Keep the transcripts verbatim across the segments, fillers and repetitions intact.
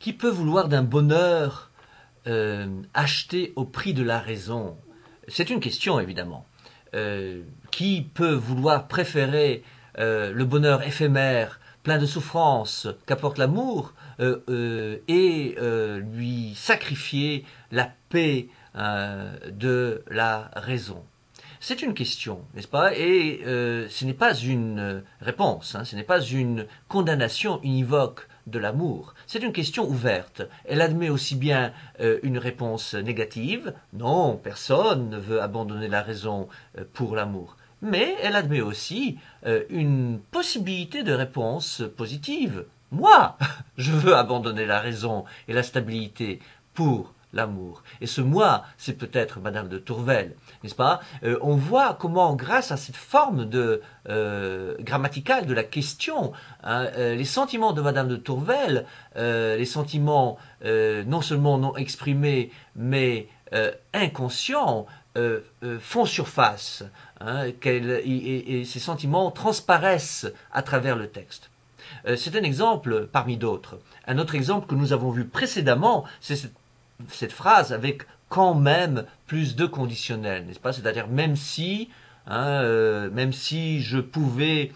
Qui peut vouloir d'un bonheur euh, acheté au prix de la raison? C'est une question, évidemment. Euh, qui peut vouloir préférer euh, le bonheur éphémère, plein de souffrances, qu'apporte l'amour, euh, euh, et euh, lui sacrifier la paix euh, de la raison? C'est une question, n'est-ce pas? Et euh, ce n'est pas une réponse, hein, ce n'est pas une condamnation univoque de l'amour. C'est une question ouverte. Elle admet aussi bien euh, une réponse négative, non, personne ne veut abandonner la raison euh, pour l'amour. Mais elle admet aussi euh, une possibilité de réponse positive. Moi, je veux abandonner la raison et la stabilité pour l'amour. Et ce moi, c'est peut-être Madame de Tourvel, n'est-ce pas? euh, On voit comment, grâce à cette forme de euh, grammaticale de la question, hein, euh, les sentiments de Madame de Tourvel, euh, les sentiments euh, non seulement non exprimés, mais euh, inconscients, euh, euh, font surface, hein, et, et, et ces sentiments transparaissent à travers le texte. Euh, c'est un exemple parmi d'autres. Un autre exemple que nous avons vu précédemment, c'est cette cette phrase avec quand même plus de conditionnel, n'est-ce pas? C'est-à-dire même si, hein, euh, même si je pouvais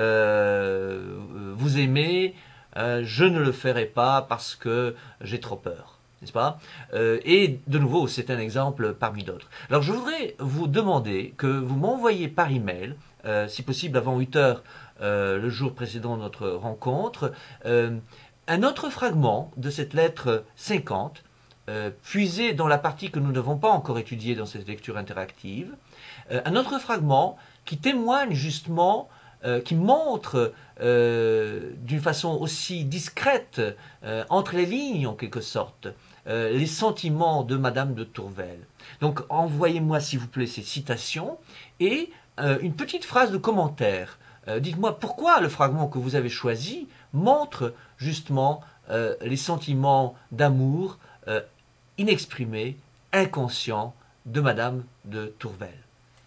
euh, vous aimer, euh, je ne le ferai pas parce que j'ai trop peur, n'est-ce pas? euh, Et de nouveau, c'est un exemple parmi d'autres. Alors je voudrais vous demander que vous m'envoyiez par email, euh, si possible avant huit heures euh, le jour précédent de notre rencontre, euh, un autre fragment de cette lettre cinquante, euh, puisé dans la partie que nous n'avons pas encore étudiée dans cette lecture interactive, euh, un autre fragment qui témoigne justement, euh, qui montre euh, d'une façon aussi discrète, euh, entre les lignes en quelque sorte, euh, les sentiments de Madame de Tourvel. Donc envoyez-moi s'il vous plaît ces citations et euh, une petite phrase de commentaire. Euh, dites-moi pourquoi le fragment que vous avez choisi montre justement euh, les sentiments d'amour euh, inexprimés, inconscients de Madame de Tourvel.